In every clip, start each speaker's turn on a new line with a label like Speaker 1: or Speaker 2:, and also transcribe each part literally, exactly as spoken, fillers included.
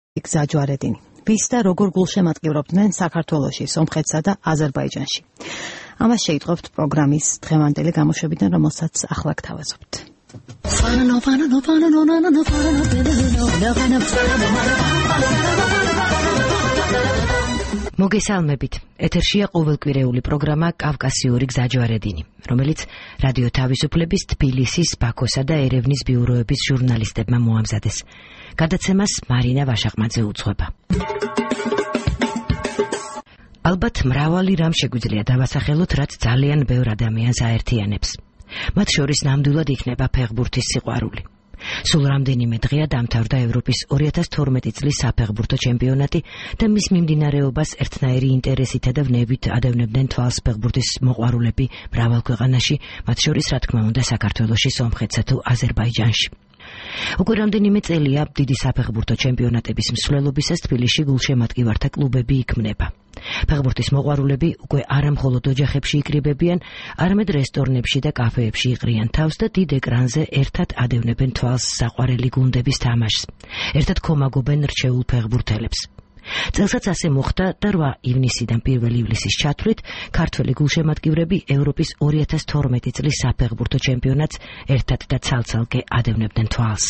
Speaker 1: გზაჯვარედინი. ვის და როგორ გულშემატკივრობდნენ საქართველოში, სომხეთსა და აზერბაიჯანში. ამას შეიტყობთ პროგრამის დღევანდელი გამოშვებიდან, რომელსაც ახლა გთავაზობთ.
Speaker 2: მოგესალმებით. ეთერშია ყოველკვირეული პროგრამა კავკასიური გზაჯვარედინი, რომელიც რადიო თავისუფლების თბილისის, ბაქოსა და ერევნის ბიუროების ჟურნალისტებმა მოამზადეს. გადაცემას მარინა ვაშაყმაძე უძღვება. ალბათ მრავალი რამ შეგვიძლია დავასახელოთ, რაც ძალიან ბევრ ადამიანს აერთიანებს. მათ შორის ნამდვილად იქნება ფეხბურთის სიყვარული. სულ რამდენიმე დღეა დამთავრდა ევროპის ორი ათას თორმეტი წლის საფეხბურთო ჩემპიონატი და მის მიმდინარეობას ერთნაირი ინტერესითა და ვნებით ადევნებდნენ თვალს ფეხბურთის მოყვარულები მრავალ ქვეყანაში, მათ შორის რა თქმა უნდა საქართველოში, სომხეთსა თუ აზერბაიჯანში. უკვე რამდენიმე წელია დიდი საფეხბურთო ჩემპიონატების მსვლელობისას თბილისში გულშემატკივართა კლუბები იქმნება. ფეხბურთის მოყვარულები უკვე არა მხოლოდ ოჯახებში იკრიბებიან, არამედ რესტორნებში და კაფეებში იყრიან თავს და დიდ ეკრანზე ერთად ადევნებენ თვალს საყვარელი გუნდების თამაშს. ერთად ქომაგობენ რჩეულ ფეხბურთელებს. წელსაც ასე მოხდა და რვა ივნისიდან პირველ ივლისის ჩათვლით ქართველი გულშემატკივრები ევროპის ორი ათას თორმეტი წლის საფეხბურთო ჩემპიონატს ერთად და ცალ-ცალკე ადევნებდნენ თვალს.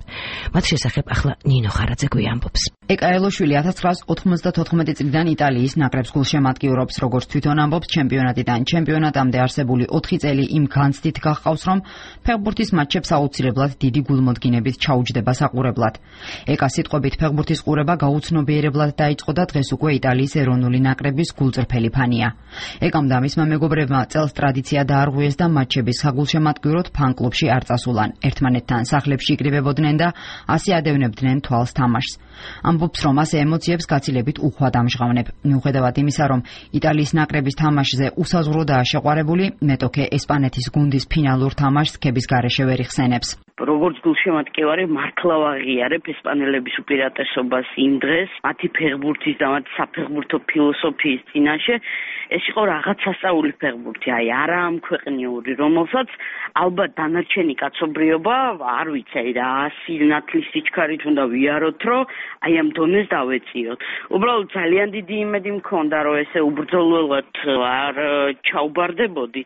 Speaker 2: მათ შესახებ ახლა ნინო ხარაძე გვიამბობს.
Speaker 3: ეკაელოშვილი ათას ცხრაას ოთხმოცდათოთხმეტი წლიდან იტალიის ნაკრებს გულშემატკივრობს, როგორც თვითონ ამბობს, ჩემპიონატიდან ჩემპიონატამდე არსებული ოთხი წელი იმ განცდით გახყავს, რომ ფეხბურთის მატჩებს აუცილებლად დიდი გულმოდგინებით ჩაუჯდება საყურებლად. ეკა სიტყვებით ფეხბურთის ყურება გაუცნობიერებლად დაიწყო და დღეს უკვე იტალიის ეროვნული ნაკრების გულწრფელი ფანია. ეკამ და მისმა მეგობრებმა წელს ტრადიცია დაარღვიეს და მატჩების საგულშემატკივროდ ფან-კლუბში არ წასულან. ერთმანეთთან სახლებში იკრიბებოდნენ და ასე ადევნებდნენ თვალს თამაშს. ამბობს, რომ ასე ემოციებს გაცილებით უხვად ამჟღავნებ. მიუხედავად იმისა, რომ იტალიის ნაკრების თამაშზე უსაზღვროდაა შეყვარებული, მეტოქე ესპანეთის გუნდის ფინალურ თამაშს ქების გარეშე ვერ იხსენებს.
Speaker 4: როგორც გულშემატკივარი მართლა ვაღიარებ ესპანელების უპირატესობას იმ დღეს, მათი ფეხბურთის და მათი საფეხბურთო ფილოსოფიის წინაშე. ეს იყო რაღაც სასწაული ფეხბურთი, აი არა ამ ქვეყნიური, რომელსაც ალბათ დანარჩენი კაცობრიობა, არ ვიცი, აი რა ასი ნათლის სიჩქარით უნდა ვიაროთ, რომ აი ამ დონეს დავეწიოთ. უბრალოდ ძალიან დიდი იმედი მქონდა, რომ ესე უბრძოლველად არ ჩაუბარდებოდით.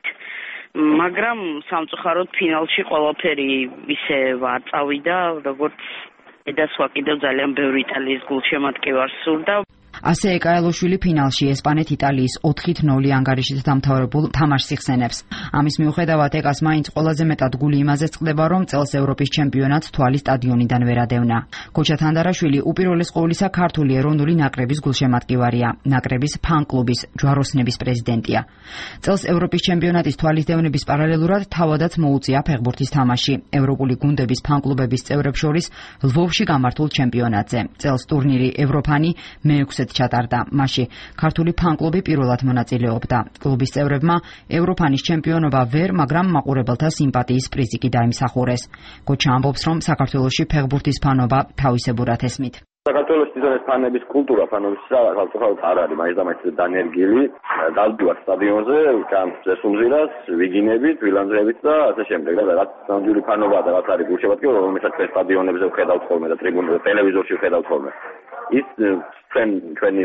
Speaker 4: მაგრამ სამწუხაროდ ფინალში ყველაფერი ისე არ წავიდა, როგორც ედასვა კიდევ ძალიან ბევრი იტალიის გულშემატკივარს სურდა.
Speaker 3: ასე ეკაელოშვილი ფინალში ესპანეთ იტალიის ოთხით ნული ანგარიშით დამთავრებულ თამაშს იხსენებს. ამის მიუხედავად ეკას მაინც ყველაზე მეტად გული იმაზე წყდება, რომ წელს ევროპის ჩემპიონატს თვალი სტადიონიდან ვერ ადევნა. ქოჩა თანდარაშვილი უპირველეს ყოვლისა ქართული ეროვნული ნაკრების გულშემატკივარია, ნაკრების ფან-კლუბის ჯვაროსნების პრეზიდენტია. წელს ევროპის ჩემპიონატის თვალის დევნების პარალელურად თავადაც მოუწია ფეხბურთის თამაში ევროპული გუნდების ფან-კლუბების წევრებს შორის ლვოვში გამართულ ჩემპიონატზე. წელს ტურნირი ევროფანი მეექვსე ჩატარდა. მასში ქართული ფან-კლუბი პირველად მონაწილეობდა. კლუბის წევრებმა ევროფანის ჩემპიონობა ვერ, მაგრამ მაყურებელთა სიმპათიის პრიზი კი დაიმსახურეს. ქოჩა ამბობს, რომ საქართველოში ფეხბურთის ფანობა თავისებურად ესმით.
Speaker 5: საქართველოს თვითონ ფანების კულტურა, ფანობის საერთოდ არ არის, მაინც და მაინც დანერგილი, დავდივარ სტადიონზე, კანს ზესუმზირას, ვიგინებით, ვილანძებით და ასე შემდეგ. და რაც ნამდვილი ფანობა და რაც არის გულშემატკივარი, რომელსაც სტადიონებზე ვხედავთ ხოლმე და ტრიბუნებზე, ტელევიზორში ვხედავთ ხოლმე. ის ჩვენ ჩვენი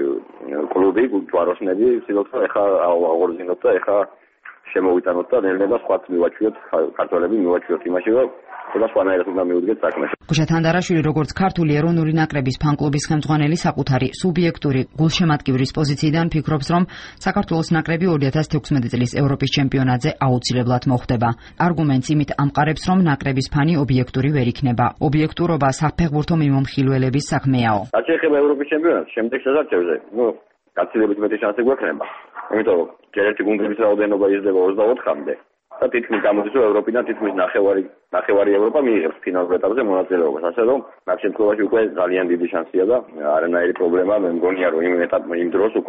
Speaker 5: კლუბი, ჯვაროსნები, ვცდილობთ ეხა აღორძინოთ და ეხა შემოვიტანოთ და ნელ-ნელა სხვაც მივაჩვიოთ, ქართველები მივაჩვიოთ იმაში, რომ და სხვანაირად უნდა მივიდგეთ საქმეში.
Speaker 3: ქოჩა თანდარაშვილი, როგორც ქართული ეროვნული ნაკრების ფან-კლუბის ხელმძღვანელი, საკუთარი სუბიექტური გულშემატკივრის პოზიციიდან ფიქრობს, რომ საქართველოს ნაკრები ორი ათას თექვსმეტი წლის ევროპის ჩემპიონატზე აუცილებლად მოხვდება. არგუმენტს იმით ამყარებს, რომ ნაკრების ფანი ობიექტური ვერ იქნება. ობიექტურობა საფეხბურთო მიმომხილველების საქმეაო.
Speaker 5: რაც შეეხება ევროპის ჩემპიონატს, შემდეგ შესაძლოა, ნუ გაცილებით მეტი შანსი გვექნება. იმიტომ რომ ჯერეთი გუნდების რაოდენობა იზრდება ოცდაოთხამდე. და თითქმის გამოდის, რომ ევროპიდან თითქმის ნახევარი ნახევარი ევროპა მიიღებს ფინალურ ეტაპზე მონაწილეობას. ასე რომ ამ შემთხვევაში უკვე ძალიან დიდი შანსია და არანაირი პრობლემა მე მგონია, რომ იმ ეტაპ იმ დროს უკვე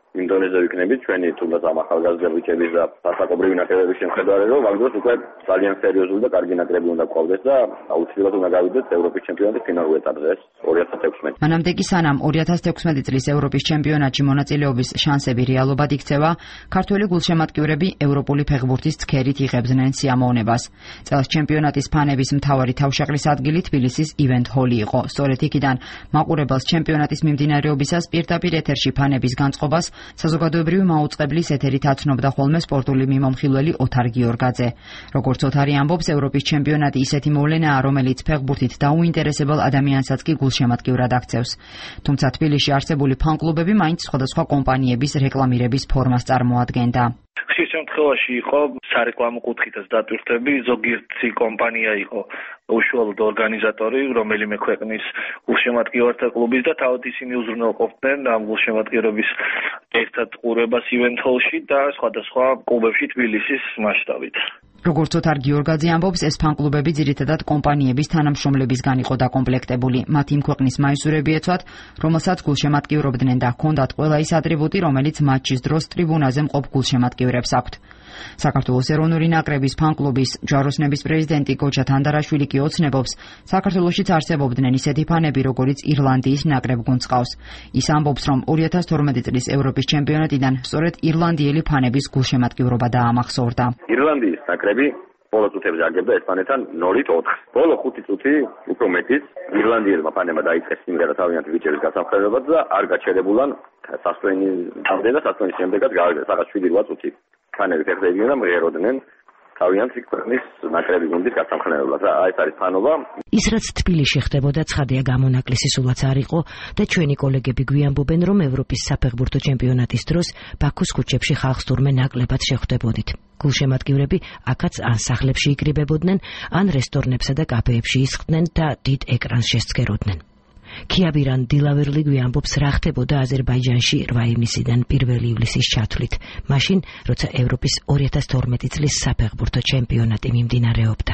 Speaker 5: იმ დონეზე ვიქნებით ჩვენი თუნდაც ამ ახალგაზრდების და სასაკობრივი ნაკრებების შემხედარე, რომ ამ დროს უკვე ძალიან სერიოზული და კარგი ნაკრები უნდა გვყავდეს და აუცილებლად უნდა გავიდეთ ევროპის ჩემპიონატის ფინალურ ეტაპზე ორი ათას თექვსმეტი.
Speaker 3: მანამდე კი სანამ ორი ათას თექვსმეტი წლის ევროპის ჩემპიონატში მონაწილეობის შანსები რეალობად იქცევა, ქართველი გულშემატკივრები ევროპული ფეხბურთის ცქერით იღებდნენ სიამოვნებას. წელს ჩემპიონატის ფანების მთავარი თავშეყრის ადგილი თბილისის ივენთ ჰოლი იყო. სწორედ იქიდან მაყურებელს ჩემპიონატის მიმდინარეობისას პირდაპირ ეთერში ფანების განწყობას საზოგადოებრივი მაუწყებლის ეთერით აცნობდა ხოლმე სპორტული მიმომხილველი ოთარ გიორგაძე. როგორც ოთარი ამბობს, ევროპის ჩემპიონატი ისეთი მოვლენაა, რომელიც ფეხბურთით დაუინტერესებელ ადამიანსაც კი გულშემატკივრად აქცევს. თუმცა თბილისში არსებული ფან-კლუბები მაინც სხვადასხვა კომპანიების რეკლამირების ფორმას წარმოადგენდა.
Speaker 6: ხშირ შემთხვევაში იყო სარეკლამო კუთხითაც დატვირთები, ზოგიერთი კომპანია იყო უშუალოდ ორგანიზატორი, რომელიმე ქვეყნის გულშემატკივართა კლუბის და თავად ისინი უზრუნველყოფდნენ ამ გულშემატკივრების ერთად ყურებას ივენთ ჰოლში და სხვადასხვა კლუბებში თბილისის მასშტაბით.
Speaker 3: როგორც ოთარ გიორგაძე ამბობს, ეს ფან-კლუბები ძირითადად კომპანიების თანამშრომლებისგან იყო დაკომპლექტებული. მათ იმ ქვეყნის მაისურები ეცვათ, რომელსაც გულშემატკივრობდნენ და ჰქონდათ ყველა ის ატრიბუტი, რომელიც მატჩის დროს ტრიბუნაზე მყოფ გულშემატკივრებს აქვთ. საქართველოს ეროვნული ნაკრების ფან-კლუბის ჯვაროსნების პრეზიდენტი გოჩა თანდარაშვილი კი ოცნებობს, საქართველოშიც არსებობდნენ ისეთი ფანები, როგორიც ირლანდიის ნაკრებგუნდს ყავს. ის ამბობს, რომ ორი ათას თორმეტი წლის ევროპის ჩემპიონატიდან სწორედ ირლანდიელი ფანების გულშემატკივრობა დაამახსოვრდა.
Speaker 5: ირლანდიის ნაკრები ბოლო წუთებზე აგებდა ესპანეთთან ნოლით ოთხი. ბოლო ხუთი წუთი უფრო მეტის ირლანდიელმა ფანებმა დაიწყეს სიმღერა თავიანთი ბიჭების გასამხნელებლად და არ გაჩერებულან სასწვენის ამდენ და სასწვენის შემდეგაც გავიდა რაღაც შვიდი რვა წუთი. ფანები ფეხდებიან და მღეროდნენ თავიანთი ქვეყნის ნაკრების გუნდის გასამხნელებლად. რა ეს არის ფანობა.
Speaker 2: ის რაც თბილისში ხდებოდა ცხადია გამონაკლისი სულაც არ იყო და ჩვენი კოლეგები გვიამბობენ, რომ ევროპის საფეხბურთო ჩემპიონატის დროს ბაქოს ქუჩებში ხალხს თურმე ნაკლებად შეხვდებოდით. გულშემატკივრები აქაც ან სახლებში იკრიბებოდნენ, ან რესტორნებსა და კაფეებში ისხდნენ და დიდ ეკრანს შესცქეროდნენ. ქიაბირან დილავერლი გვიამბობს, რა ხდებოდა აზერბაიჯანში რვა ივნისიდან პირველი ივლისის ჩათვლით, მაშინ, როცა ევროპის ორი ათას თორმეტი წლის საფეხბურთო ჩემპიონატი მიმდინარეობდა.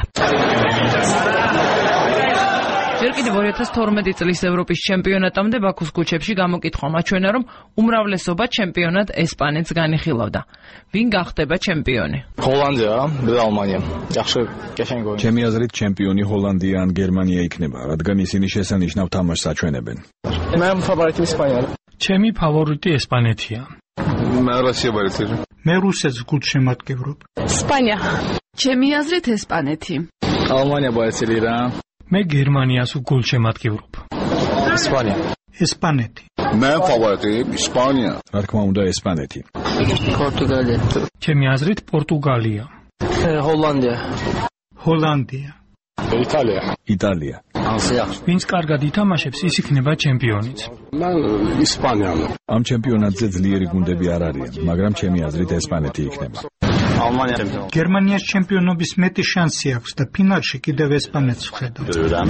Speaker 7: ჯერ კიდევ ორი ათას თორმეტი წლის ევროპის ჩემპიონატამდე ბაქოს ქუჩებში გამოკითხვა მაჩვენა, რომ უმრავლესობა ჩემპიონატ ესპანეთს განიხილავდა. ვინ გახდება ჩემპიონი?
Speaker 8: ჰოლანდია და გერმანია. yaxshi გაშენ გოი.
Speaker 9: ჩემი აზრით ჩემპიონი ჰოლანდია ან გერმანია იქნება, რადგან ისინი შესანიშნავ თამაშს აჩვენებენ.
Speaker 8: მე ფავორიტი ესპანია.
Speaker 10: ჩემი ფავორიტი ესპანეთია.
Speaker 8: მე რუსია ვარ.
Speaker 10: მე რუსეთს გულშემატკივრობ.
Speaker 7: ესპანია. ჩემი აზრით ესპანეთი.
Speaker 8: ალმანია ბაიცელი რა.
Speaker 10: მე გერმანიას გულშემატკივრობ.
Speaker 8: ესპანია.
Speaker 10: ესპანეთი.
Speaker 8: მე ფავორიტი ესპანია.
Speaker 9: რა თქმა უნდა ესპანეთი.
Speaker 8: პორტუგალია.
Speaker 10: ჩემი აზრით პორტუგალია.
Speaker 8: ჰოლანდია.
Speaker 10: ჰოლანდია.
Speaker 8: იტალია.
Speaker 9: იტალია.
Speaker 8: ფრანსია.
Speaker 10: ვინც კარგად ითამაშებს, ის იქნება ჩემპიონიც.
Speaker 8: მე ისპანია.
Speaker 9: ამ ჩემპიონატზე ძლიერი გუნდები არ არიან, მაგრამ ჩემი აზრით ესპანეთი იქნება.
Speaker 8: ალმანია.
Speaker 10: გერმანიას ჩემპიონობის მეტი შანსი აქვს და ფინალში კიდევ ესპანეთს ვხედავ.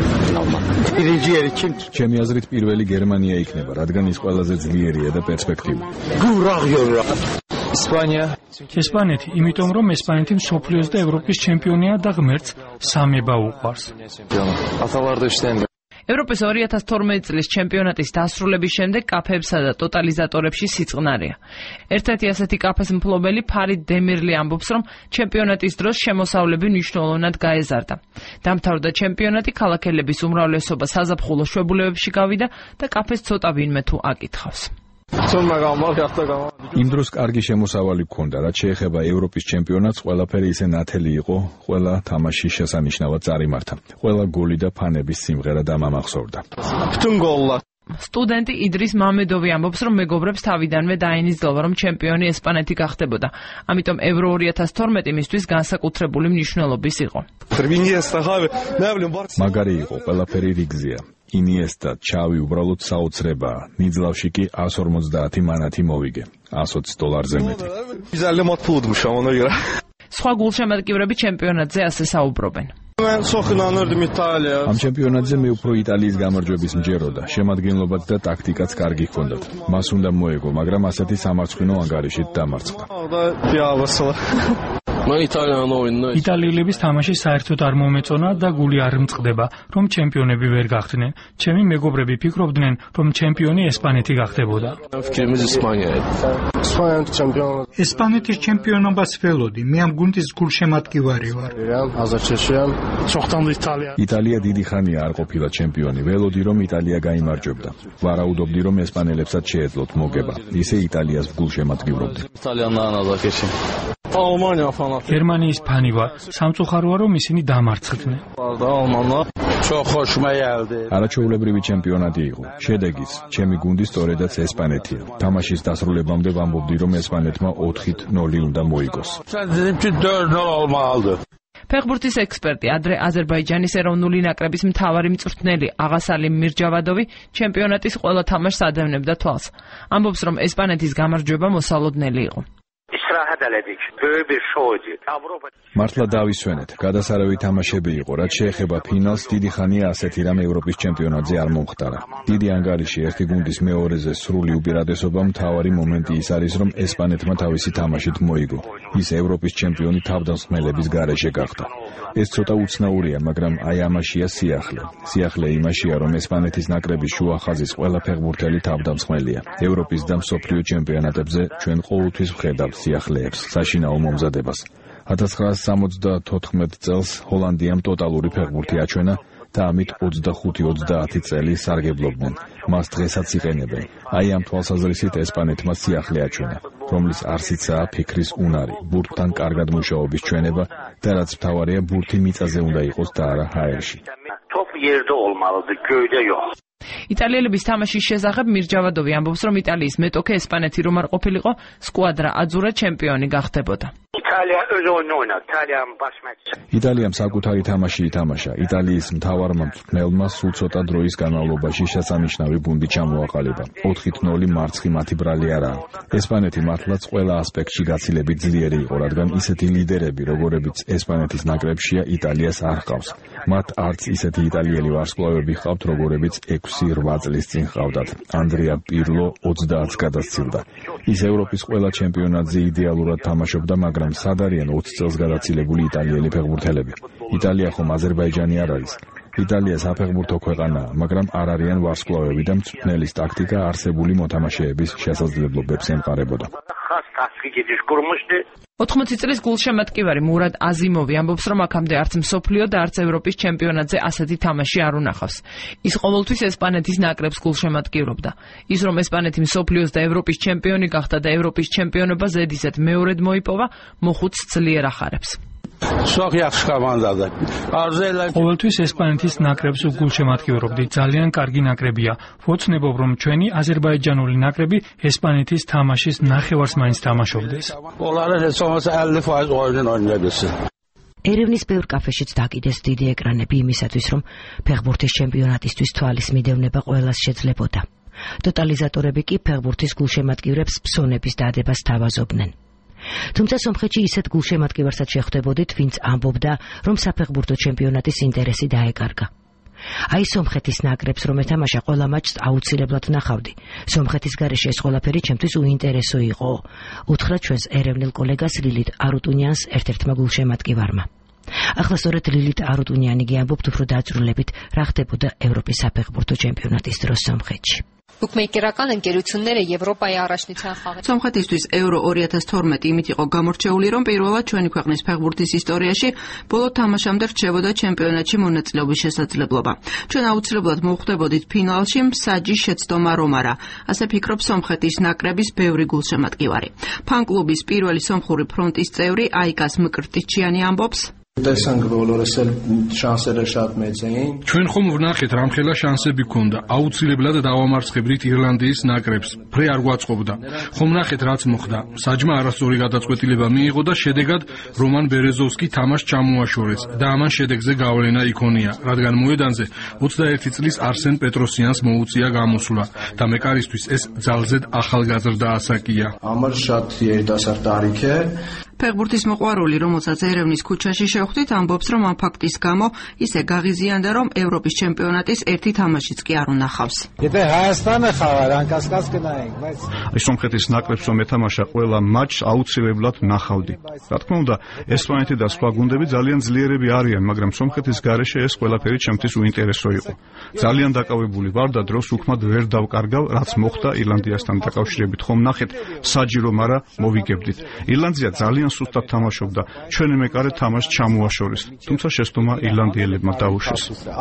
Speaker 9: ჩემი აზრით პირველი გერმანია იქნება, რადგან ის ყველაზე ძლიერია და პერსპექტიული.
Speaker 8: ესპანია.
Speaker 10: ესპანეთი, იმიტომ რომ ესპანეთი მსოფლიოს და ევროპის ჩემპიონია და ღმერთს სამება უყვარს.
Speaker 7: ევროპის ორი ათას თორმეტი წლის ჩემპიონატის დასრულების შემდეგ კაფეებსა და ტოტალიზატორებში სიწყნარია. ერთ-ერთი ასეთი კაფეს მფლობელი ფარიდ დემირლი ამბობს, რომ ჩემპიონატის დროს შემოსავლები მნიშვნელოვნად გაეზარდა. დამთავრდა ჩემპიონატი, ქალაქელების უმრავლესობა საზაფხულო შვებულებებში გავიდა და კაფეს ცოტა ვინმე თუ აკითხავს.
Speaker 9: იმ დროს კარგი შემოსავალი გქონდა, რაც შეეხება ევროპის ჩემპიონატს, ყველაფერი ისე ნათელი იყო, ყველა თამაში შესანიშნავად წარიმართა. ყველა გოლი და ფანების სიმღერა დამამახსოვრდა.
Speaker 7: სტუდენტი იდრის მამედოვი ამბობს, რომ მეგობრებს თავიდანვე დაინაცდელვა, რომ ჩემპიონი ესპანეთი გახდებოდა. ამიტომ ევრო ორი ათას თორმეტი მისთვის განსაკუთრებული მნიშვნელობის იყო.
Speaker 9: მაგარი იყო, ყველაფერი რიგზეა. ინიესტა, ჩავი უბრალოდ საოცრებაა. ნიძლავში კი εκατს ორმოცდაათი მანათი მოვიგე. εκατს დოლარზე მეტი.
Speaker 7: სხვა გულშემატკივრები ჩემპიონატზე ასე საუბრობენ.
Speaker 9: ამ ჩემპიონატზე მე უფრო იტალიის გამარჯვების მჯეროდა. შემადგენლობაც და ტაქტიკაც კარგი ჰქონდათ. მას უნდა მოეგო, მაგრამ ასეთი სამარცხვინო ანგარიშით დამარცხდა.
Speaker 10: იტალიელების თამაში საერთოდ არ მომეწონა და გული არ მწყდება, რომ ჩემპიონები ვერ გახდნენ. ჩემი მეგობრები ფიქრობდნენ, რომ ჩემპიონი ესპანეთი გახდებოდა.
Speaker 11: ესპანეთის ჩემპიონობას ველოდი. მე ამ გუნდის გულშემატკივარი ვარ.
Speaker 9: იტალია დიდი ხანია არ ყოფილა ჩემპიონი. ველოდი რომ იტალია გაიმარჯვებდა. ვარაუდობდი რომ ესპანელებსაც შეეძლოთ მოგება. ისე იტალიას გულშემატკივრობდი.
Speaker 10: გერმანიის ფანი ვარ. სამწუხაროა რომ ისინი დამარცხდნენ.
Speaker 9: არაჩვეულებრივი ჩემპიონატი იყო. შედეგიც ჩემი გუნდი სწორედაც ესპანეთია. თამაშის დასრულებამდე ვამბობდი რომ ესპანეთმა ოთხით ნოლი უნდა მოიგოს.
Speaker 7: ფეხბურთის ექსპერტი ადრე აზერბაიჯანის ეროვნული ნაკრების მთავარი მწვრთნელი აღასალი მირჯავადოვი ჩემპიონატის ყველა თამაშს ადევნებდა თვალს. ამბობს რომ ესპანეთის გამარჯვება მოსალოდნელი იყო.
Speaker 9: მართლა დავისვენეთ, გადასარავი თამაშები იყო, რაც შეეხება ფინალს, დიდი ხანია ასეთი რამ ევროპის ჩემპიონატზე არ მომხდარა. დიდი ანგარიში ერთი გუნდის მეორეზე სრული უპირატესობა მთავარი მომენტი ის არის, რომ ესპანეთმა თავისი თამაშით მოიგო. ის ევროპის ჩემპიონი თავდამსხმელების გარეშე გახდა. ეს ცოტა უცნაურია, მაგრამ აი ამაშია სიახლე. სიახლე იმაშია, რომ ესპანეთის ნაკრების შუა ხაზის ყველა ფეხბურთელი თავდამსხმელია. ევროპის და მსოფლიო ჩემპიონატებზე ჩვენ ყოველთვის ვხედავთ სიახლეებს, საშინაო მომზადებას. ათას ცხრაასი სამოცდათოთხმეტ წელს ჰოლანდიამ ტოტალური ფეხბურთი აჩვენა და ამით ოცდახუთი ოცდაათი წელი სარგებლობდნენ. მას დღესაც იყენებენ. აი ამ თვალსაზრისით ესპანეთმა სიახლე აჩვენა, რომლის არსიცაა ფიქრის უნარი, ბურთთან კარგად მუშაობის ჩვენება და რაც მთავარია, ბურთი მიწაზე უნდა იყოს და არა ჰაერში.
Speaker 7: იტალიელების თამაშის შესახებ მირჯავადოვი ამბობს, რომ იტალიის მეტოქე ესპანეთი რომ არ ყოფილიყო, სკვადრა აძურა ჩემპიონი გახდებოდა.
Speaker 9: იტალიამ საკუთარი თამაში ითამაშა. იტალიის მთავარმა მწვრთნელმა სულ ცოტა დროის განმავლობაში შესანიშნავი გუნდი ჩამოაყალიბა. ოთხით ნოლი მარცხი მათი ბრალი არაა. ესპანეთი მართლაც ყველა ასპექტში გაცილებით ძლიერი იყო, რადგან ისეთი ლიდერები, როგორებიც ესპანეთის ნაკრებშია, იტალიას არ ჰყავს. მათ არც ისეთი იტალიელი ვარსკვლავები ჰყავთ, როგორებიც ექვსი რვა წლის წინ ჰყავდათ. ანდრია პირლო ოცდაათს გადასცილდა. ის ევროპის ყველა ჩემპიონატზე იდეალურად თამაშობდა, მაგრამ სად არიან ოცი წელს გადაცილებული იტალიელი ფეხბურთელები? იტალია ხომ აზერბაიჯანი არ არის? იტალია საფეხბურთო ქვეყანაა, მაგრამ არ არიან ვარსკვლავები და მწვრთნელის ტაქტიკა არსებული მოთამაშეების შესაძლებლობებს ემყარებოდა.
Speaker 7: ოთხმოცი წლის გულშემატკივარი მურად აზიმოვი ამბობს, რომ აქამდე არც მსოფლიო და არც ევროპის ჩემპიონატზე ასეთი თამაში არ უნახავს. ის ყოველთვის ესპანეთის ნაკრებს გულშემატკივრობდა. ის რომ ესპანეთი მსოფლიოს და ევროპის ჩემპიონი გახდა და ევროპის ჩემპიონობა ზედიზედ მეორედ მოიპოვა, მოხუცს ძლიერ ახარებს.
Speaker 10: ყოველთვის ესპანეთის ნაკრებს გულშემატკივრობდი. ძალიან კარგი ნაკრებია. ვოცნებობ, რომ ჩვენი აზერბაიჯანული ნაკრები ესპანეთის თამაშის ნახევარს მაინც თამაშობდეს.
Speaker 2: ერევნის ბევრ კაფეშიც დაკიდეს დიდი ეკრანები იმისათვის, რომ ფეხბურთის ჩემპიონატისთვის თვალის მიდევნება ყველას შეძლებოდა. ტოტალიზატორები კი ფეხბურთის გულშემატკივრებს ფსონების დადებას თავაზობდნენ. თუმცა სომხეთში ისეთ გულშემატკივარსაც შეხვდებოდით, ვინც ამბობდა, რომ საფეხბურთო ჩემპიონატის ინტერესი დაეკარგა. აი სომხეთის ნაკრებს რომ ეთამაშა ყველა მატჩს აუცილებლად ვნახავდი. სომხეთის გარეშე ეს ყველაფერი ჩემთვის უინტერესო იყო. უთხრა ჩვენს ერევნელ კოლეგას ლილით არუტუნიანს ერთ-ერთმა გულშემატკივარმა. ახლა სწორედ ლილით არუტუნიანი გიამბობთ უფრო დაძრულებით, რა ხდებოდა ევროპის საფეხბურთო ჩემპიონატის დროს სომხეთში.
Speaker 12: Բուկմեյքերական ընկերությունները Եվրոպայի առաջնության խաղ.
Speaker 13: Սոմխետისთვის Euro ორი ათას თორმეტი იმით იყო გამორჩეული, რომ პირველად ჩვენი ქვეყნის ფეხბურთის ისტორიაში ბოლო თამაშამდე რჩებოდა ჩემპიონატში მონაწილეობის შესაძლებლობა. ჩვენ აუცილებლად მოხვდებოდით ფინალში, მსაჯის შეცდომა რომ არა. ასე ფიქრობს სომხეთის ნაკრების ბევრი გულშემატკივარი. ფან-კლუბის პირველი სომხური ფრონტის წევრი აიკას მკრტიჩიანი ამბობს.
Speaker 14: ჩვენ ხომ ვნახეთ რამხელა შანსები ქონდა. აუცილებლად დავამარცხებდით ირლანდიის ნაკრებს. ფრე არ გვაწყობდა. ხომ ვნახეთ რაც მოხდა. საჯმა არასწორი გადაწყვეტილება მიიღო და შედეგად რომან ბერეზოვსკი თამაშს ჩამოაშორეს და ამან შედეგზე გავლენა იქონია, რადგან მოედანზე ოცდაერთი წლის არსენ პეტროსიანს მოუწია გამოსვლა და მეკარისთვის ეს ძალზედ ახალგაზრდა ასაკია.
Speaker 13: ამარ շատ երիտասարդ տարիք է. ფეხბურთის მოყვარული, რომელსაც ერევნის ქუჩაში შევხვდით, ამბობს, რომ ამ ფაქტის გამო ისე გაღიზიანდა, რომ ევროპის ჩემპიონატის ერთი თამაშიც კი არ უნახავს.
Speaker 15: აი სომხეთის ნაკრებს რომ ეთამაშა ყველა მატჩს აუცილებლად ნახავდი. რა თქმა უნდა, ესპანეთი და სხვა გუნდები ძალიან ძლიერები არიან, მაგრამ სომხეთის გარეშე ეს ყველაფერი ჩემთვის უინტერესო იყო. ძალიან დაკავებული ვარ და დროს უქმად ვერ დავკარგავ, რაც მოხდა ირლანდიასთან დაკავშირებით. ხომ ნახეთ, საჯირო მარა მოვიგებდით. ირლანდია ძალიან სუსტად თამაშობდა. ჩვენი მეკარე თამაშს ჩამოაშორეს, თუმცა შეცდომა ირლანდიელებმა დაუშვეს.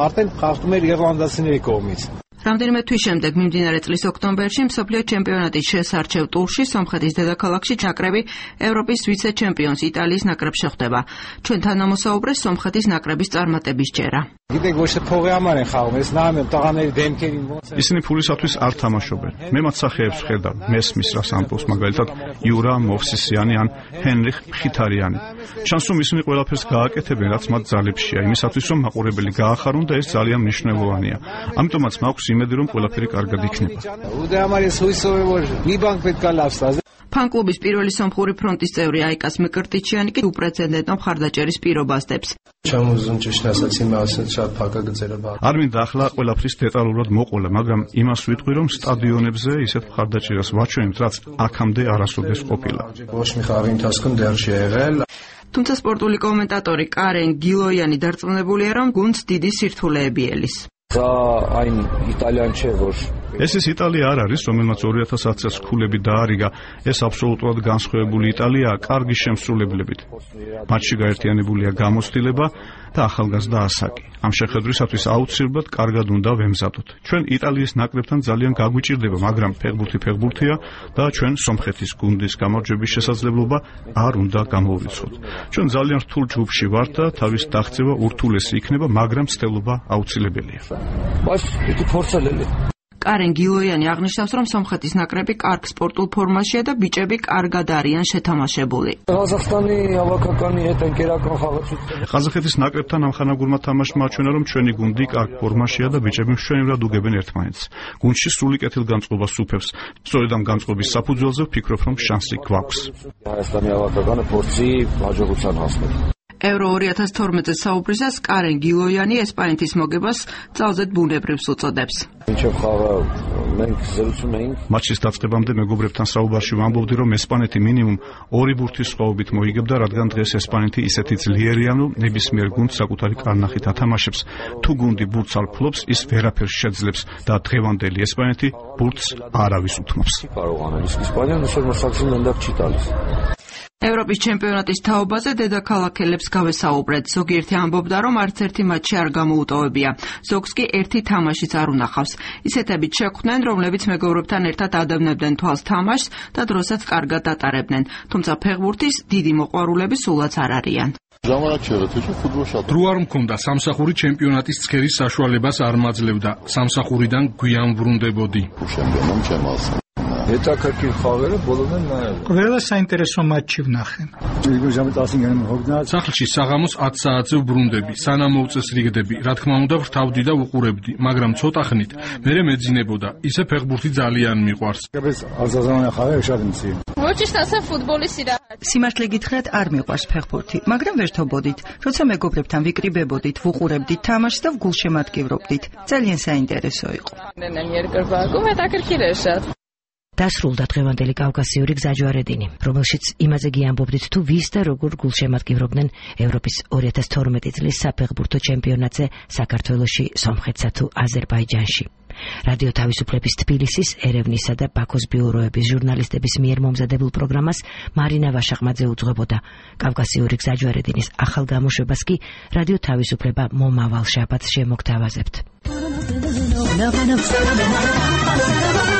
Speaker 13: რამდენიმე თვის შემდეგ მიმდინარე წლის ოქტომბერში მსოფლიო ჩემპიონატის შესარჩევ ტურში სომხეთის დედაქალაქში ნაკრები ევროპის ვიცე-ჩემპიონს იტალიის ნაკრებს შეხვდება. ჩვენ თანამოსაუბრეს სომხეთის ნაკრების წარმატების ჯერა.
Speaker 15: ისინი ფულისათვის არ თამაშობენ. მე მათ სახეებს ვხედავ, მესმის რას ამბობს, მაგალითად იურა მოვსისიანი ან ჰენრიხ მხითარიანი. ჩანს რომ ისინი ყველაფერს გააკეთებენ, რაც მათ ძალებშია, იმისათვის რომ მაყურებელი გაახარონ და ეს ძალიან მნიშვნელოვანია. ამიტომაც მაქვს იმედი, რომ ყველაფერი კარგად იქნება.
Speaker 13: ფან-კლუბის პირველი სომხური ფრონტის წევრი აიკას მიკრტიჩიანი კი უპრეცედენტო მხარდაჭერის პირობას დებს.
Speaker 15: არ მინდა ახლა ყველაფრის დეტალურად მოყოლა, მაგრამ იმას ვიტყვი, რომ სტადიონებზე ისეთ მხარდაჭერას ვაჩვენებთ, რაც აქამდე არასოდეს ყოფილა.
Speaker 13: თუმცა სპორტული კომენტატორი კარენ გილოიანი დარწმუნებულია, რომ გუნდს დიდი სირთულეები ელის.
Speaker 15: ეს ის იტალია არ არის, რომელმაც ორი ათას ათი წელს ქულები დაარიგა. ეს აბსოლუტურად განსხვავებული იტალიაა, კარგი შემსრულებლებით. მათში გაერთიანებულია გამოცდილება და ახალგაზრდა ასაკი. ამ შეხედვისათვის აუცილებლად კარგად უნდა ვემზადოთ. ჩვენ იტალიის ნაკრებთან ძალიან გაგვიჭირდება, მაგრამ ფეხბურთი ფეხბურთია და ჩვენ სომხეთის გუნდის გამარჯვების შესაძლებლობა არ უნდა გამოვრიცხოთ. ჩვენ ძალიან რთულ ჯგუფში ვართ და თავის დაღწევა ურთულესი იქნება, მაგრამ მცდელობა აუცილებელია.
Speaker 13: კარენ გილოიანი აღნიშნავს, რომ სომხეთის ნაკრები კარგ სპორტულ ფორმაშია და ბიჭები კარგად არიან შეთამაშებული.
Speaker 15: ყაზახეთის ნაკრებთან ამხანაგურმა თამაშმა აჩვენა, რომ ჩვენი გუნდი კარგ ფორმაშია და ბიჭები მშვენივრად უგებენ ერთმანეთს. გუნდში სრული კეთილგანწყობა სუფევს. სწორედ ამ განწყობის საფუძველზე ვფიქრობ, რომ შანსი გვაქვს.
Speaker 13: ევრო ორი ათას თორმეტზე საუბრისას კარენ გილოიანი ესპანეთის მოგებას ძალზედ ბუნებრივს უწოდებს.
Speaker 15: მატჩის დაწყებამდე მეგობრებთან საუბარში ვამბობდი, რომ ესპანეთი მინიმუმ ორი ბურთის სხვაობით მოიგებდა, რადგან დღეს ესპანეთი ისეთი ძლიერია, რომ ნებისმიერ გუნდს საკუთარი კარნახით ათამაშებს. თუ გუნდი ბურთს არ ფლობს, ის ვერაფერს შეძლებს და დღევანდელი ესპანეთი ბურთს არავის უთმობს.
Speaker 13: ევროპის ჩემპიონატის თაობაზე დედაქალაქელებს გავესაუბრეთ. ზოგიერთი ამბობდა, რომ არც ერთი მატჩი არ გამოუტოვებია. ზოგს კი ერთი თამაშიც არ უნახავს. ისეთებით შეხვდნენ, რომლებიც მეგობრებთან ერთად ადევნებდნენ თვალს თამაშს და დროსაც კარგად ატარებდნენ. თუმცა ფეხბურთის დიდი მოყვარულები სულაც არ არიან.
Speaker 14: დრო არ მქონდა, სამსახური ჩემპიონატის ცქერის საშუალებას არ მაძლევდა. სამსახურიდან გვიან ვრუნდებოდი.
Speaker 11: ყველა საინტერესო მატჩი ვნახე.
Speaker 14: სახლში საღამოს ათი საათზე ვბრუნდები, სანამ მოვწესრიგდები. რა თქმა უნდა, ვრთავდი და ვუყურებდი, მაგრამ ცოტა ხნით მერე მეძინებოდა. ისე ფეხბურთი ძალიან მიყვარს.
Speaker 3: სიმართლე გითხრათ, არ მიყვარს ფეხბურთი, მაგრამ ვერთობოდით. როცა მეგობრებთან ვიკრიბებოდით, ვუყურებდით თამაშს და ვგულშემატკივრობდით. ძალიან საინტერესო იყო.
Speaker 2: დასრულდა დღევანდელი კავკასიური გზაჯვარედინი, რომელშიც იმაზე გიამბობდით, თუ ვის და როგორ გულშემატკივრობდნენ ევროპის ორი ათას თორმეტი წლის საფეხბურთო ჩემპიონატზე საქართველოში, სომხეთსა თუ აზერბაიჯანში. რადიო თავისუფლების თბილისის, ერევნისა და ბაქოს ბიუროების ჟურნალისტების მიერ მომზადებულ პროგრამას მარინა ვაშაყმაძე უძღვებოდა. კავკასიური გზაჯვარედინის ახალ გამოშვებას კი რადიო თავისუფლება მომავალ შაბათს შემოგთავაზებთ.